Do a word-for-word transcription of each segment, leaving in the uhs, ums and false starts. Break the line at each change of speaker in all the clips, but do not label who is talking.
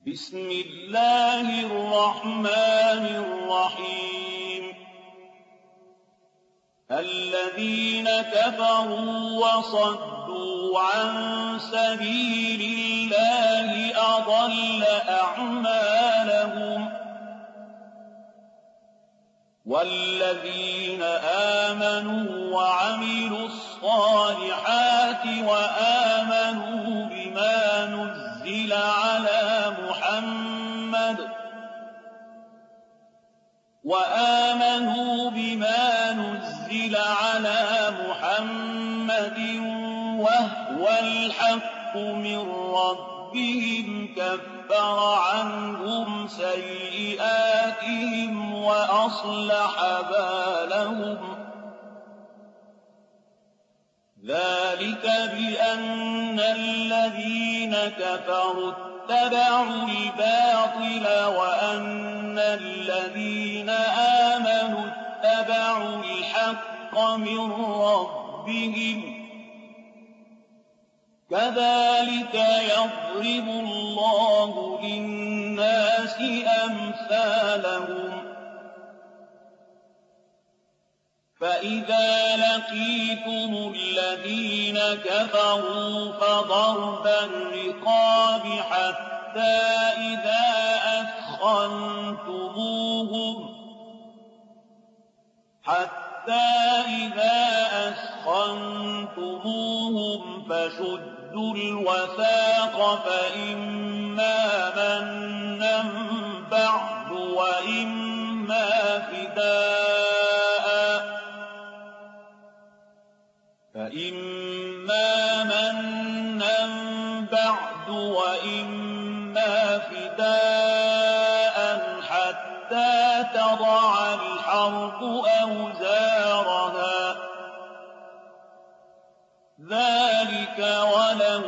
بسم الله الرحمن الرحيم الذين كفروا وصدوا عن سبيل الله أضل أعمالهم والذين آمنوا وعملوا الصالحات وآمنوا بما نزل على محمد وآمنوا بما نزل على محمد وهو الحق من ربهم كفر عنهم سيئاتهم وأصلح بالهم ذلك بأن الذين كفروا اتبعوا الباطل وأن الذين آمنوا اتبعوا الحق من ربهم كذلك يضرب الله للناس أمثالهم فإذا لقيتم الذين كفروا فضرب الرقاب حتى إذا أثخنتموهم حتى إذا أثخنتموهم فشدوا الوثاق فإما منا بعد وإما فداء فإما منا بعد وإما فداء حتى تضع الحرب أوزارها ذلك ولو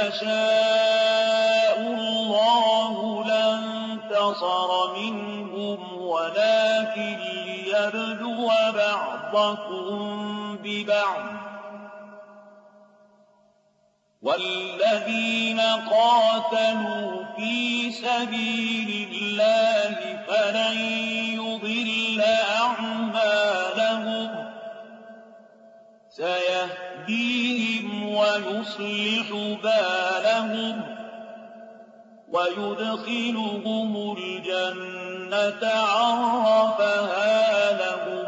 يشاء الله لانتصر منهم ولكن ليبلو بعضكم ببعض والذين قاتلوا في سبيل الله فلن يضل أعمالهم سيهديهم ويصلح بالهم ويدخلهم الجنة عرفها لهم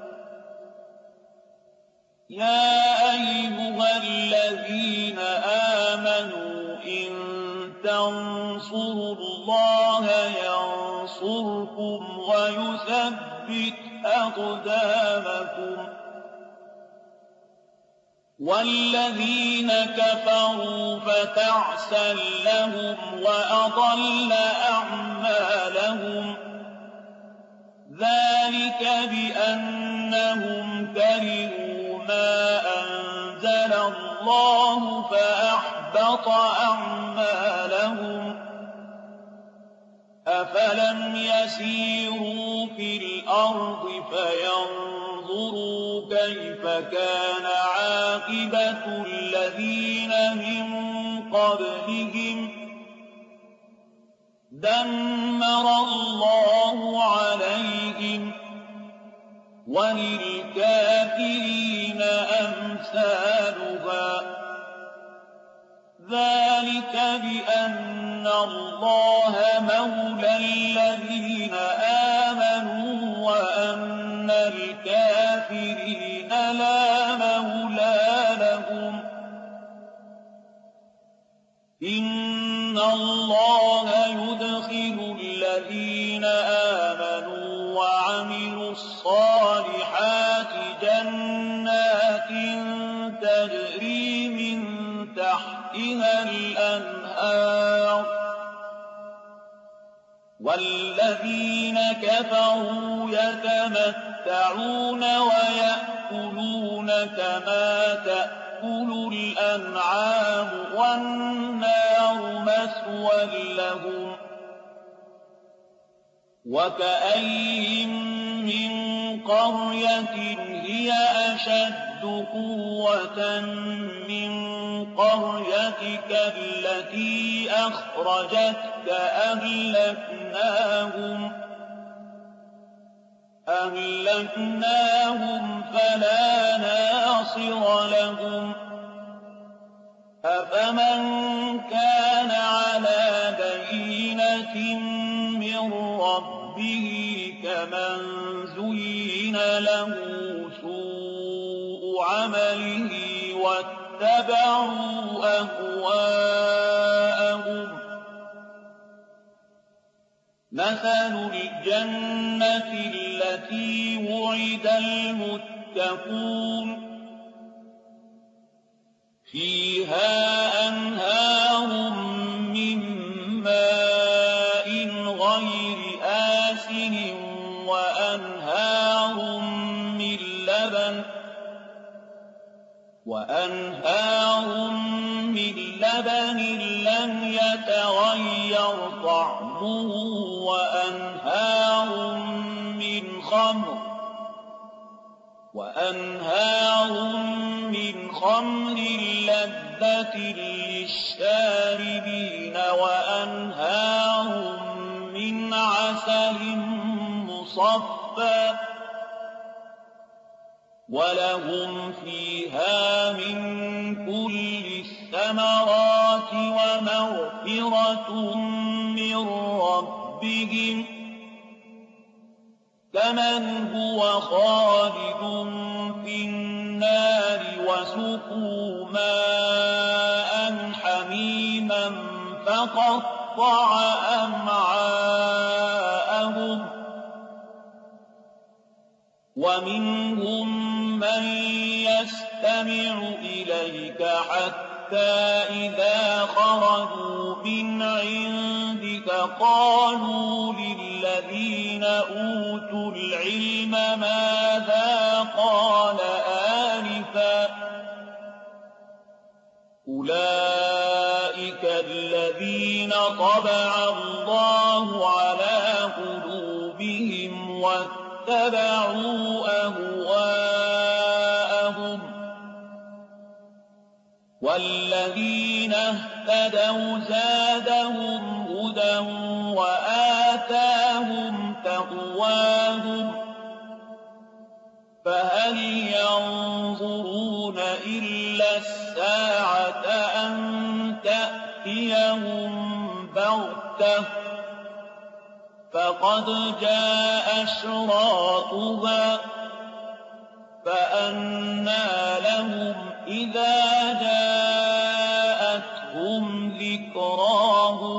يا أيها الذين آمنوا إن تنصروا الله ينصركم ويثبت أقدامكم والذين كفروا فتعسا لهم وأضل أعمالهم ذلك بأنهم كرهوا ما أنزل الله فأحبط أعمالهم أفلم يسيروا في الأرض فينظروا كيف كان عاقبة الذين من قبلهم دمر الله عليهم وللكافرين أمثالها ذلك بأن الله مولى الذين آمنوا وأن الكافرين لا مولى لهم إن الله يدخل الذين آمنوا وعملوا الصالحات جنات تجري من تحتها الأنهار والذين كفروا يتمتعون ويأكلون كما تأكل الأنعام والنار مثوى لهم وكأين من قرية هي أشد قوة من قريتك التي أخرجتك أهلكناهم أهلكناهم فلا ناصر لهم أفمن كان على بينة من ربه كمن زين له سوء عمله واتبعوا أهواءهم مثل الجنة التي وعد المتقون فيها أنهار من ماء غير آسن وأنهار من لبن وأنهار من لبن لم يتغير طعمه وأنهار من خمر وأنهار من خمر لذة للشاربين وأنهار من عسل مصفى ولهم فيها من كل الثمرات ومغفرة من ربهم كمن هو خالد في النار وسقوا ماء حميما فقطع أمعاءهم ومنهم من يستمع إليك حتى إذا خرجوا من عندك قالوا للذين أوتوا العلم ماذا قال آنفا أولئك الذين طبع الله على قلوبهم واتبعوا أهواءهم والذين اهتدوا زادهم هدى وآتاهم تقواهم فهل ينظرون إلا الساعة أن تأتيهم بغتة فقد جاء أشراطها فأنى لهم إذا جاءتهم ذكراهم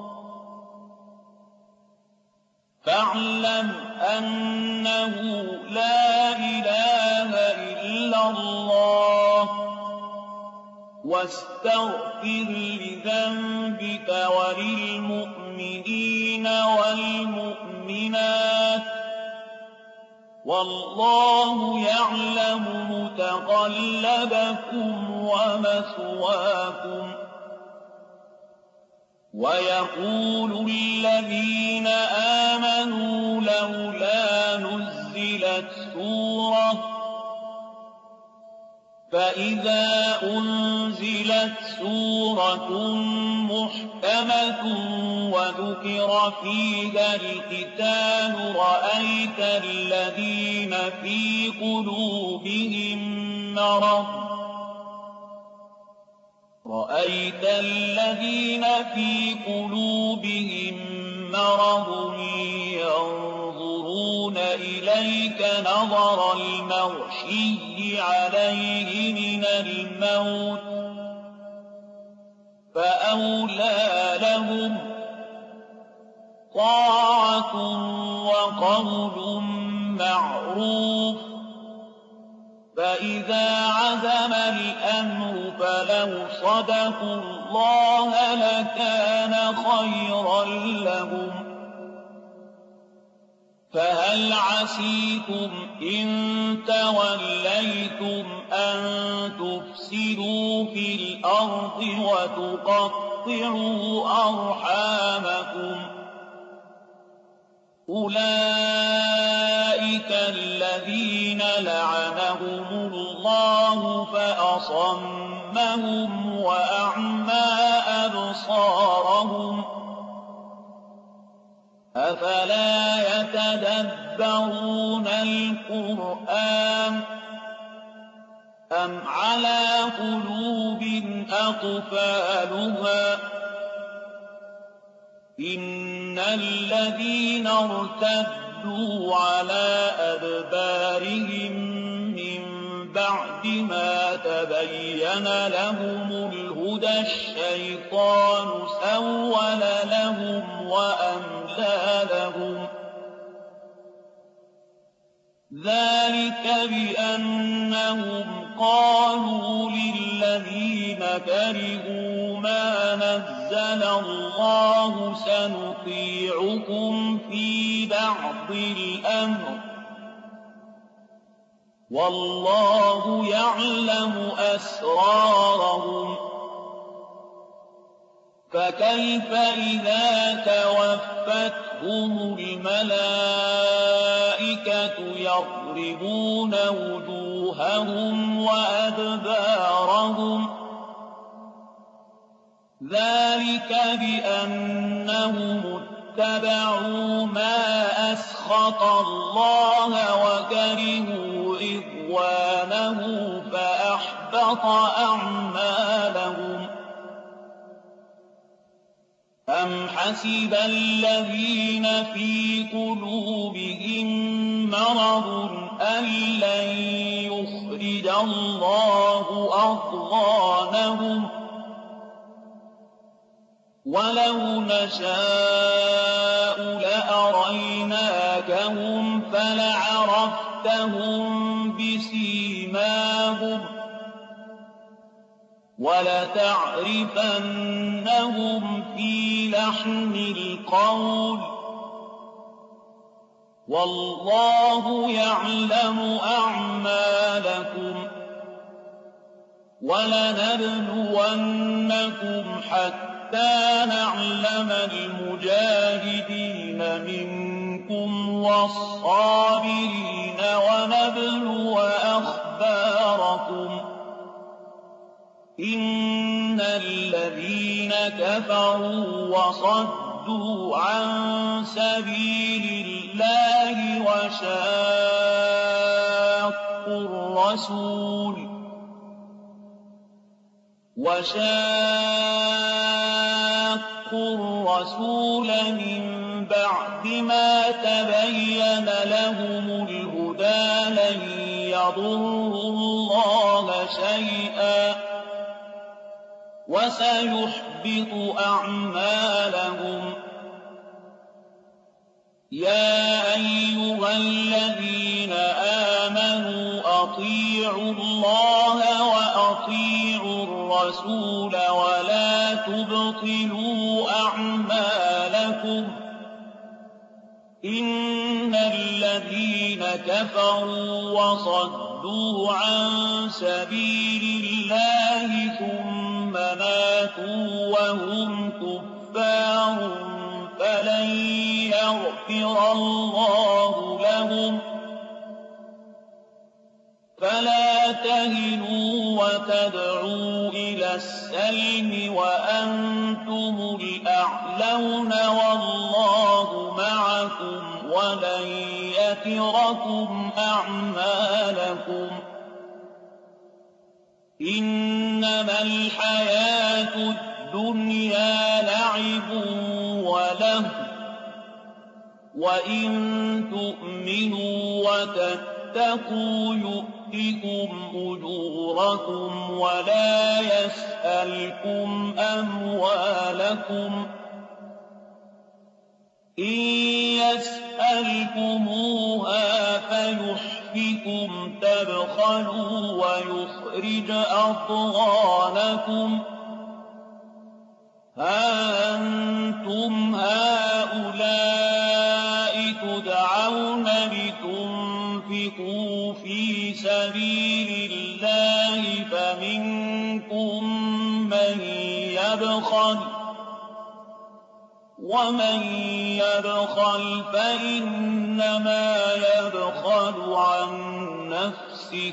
فاعلم أنه لا إله إلا الله واستغفر لذنبك وللمؤمنين والمؤمنات والله يعلم متقلبكم ومثواكم ويقول الذين آمنوا لولا نزلت سورة فإذا أنزلت سورة محكمة وذكر فيها القتال رأيت الذين في قلوبهم مرض رأيت الذين في قلوبهم مرض ينظرون إليك نظر المغشي عليه من الموت فأولى لهم طاعة وقول معروف فإذا عزم الأمر فلو صدقوا الله لكان خيرا لهم فهل عسيتم إن توليتم أن تفسدوا في الأرض وتقطعوا أرحامكم أولئك الذين لعنهم الله فأصمهم وأعمى أبصارهم أفلا يتدبرون القرآن أم على قلوب أقفالها إن الذين ارتدوا على أدبارهم من بعد ما تبين لهم الهدى الشيطان سول لهم وأملى لهم ذلك بأنهم قالوا للذين كرهوا ما نزل الله سنطيعكم في بعض الأمر والله يعلم أسرارهم فكيف إذا توفتهم الملائكة يضربون وجوههم وأدبارهم ذلك بأنهم اتبعوا ما أسخط الله وكرهوا رضوانه فأحبط أعمالهم أم حسب الذين في قلوبهم مرض أن لن يخرج الله أضغانهم ولو نشاء لأريناكهم فلعرفتهم بسيماهم ولتعرفنهم في لحن القول والله يعلم أعمالكم ولنبلونكم حتى نعلم المجاهدين منكم والصابرين ونبلو أخباركم إن الذين كفروا وصدوا عن سبيل الله وشاقوا الرسول وشاقوا الرسول من بعد ما تبين لهم الهدى لن يضروا الله شيئا وسيحبط أعمالهم يا أيها الذين آمنوا أطيعوا الله وأطيعوا الرسول ولا تبطلوا أعمالكم إن الذين كفروا وصدوا عن سبيل الله ثم ماتوا وهم كفار فلن يغفر الله لهم فلا تهنوا وتدعوا إلى السلم وأنتم الأعلون والله معكم ولن يتركم أعمالكم إنما الحياة الدنيا لعب ولهو وإن تؤمنوا وتتقوا يؤتكم أجوركم ولا يسألكم أموالكم إن يسألكموها فيحفكم تبخلوا ويخرج أضغانكم ها أنتم هؤلاء تدعون لتنفقوا في سبيل الله فمنكم من يبخل ومن يبخل فإنما يبخل عن نفسه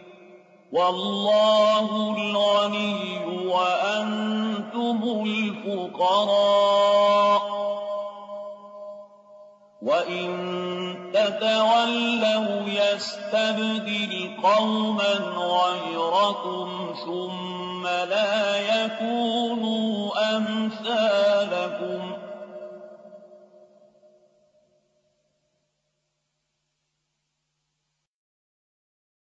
والله الغني وأنتم الفقراء وإن تتولوا يستبدل قوما غيركم ثم لا يكونوا أمثالكم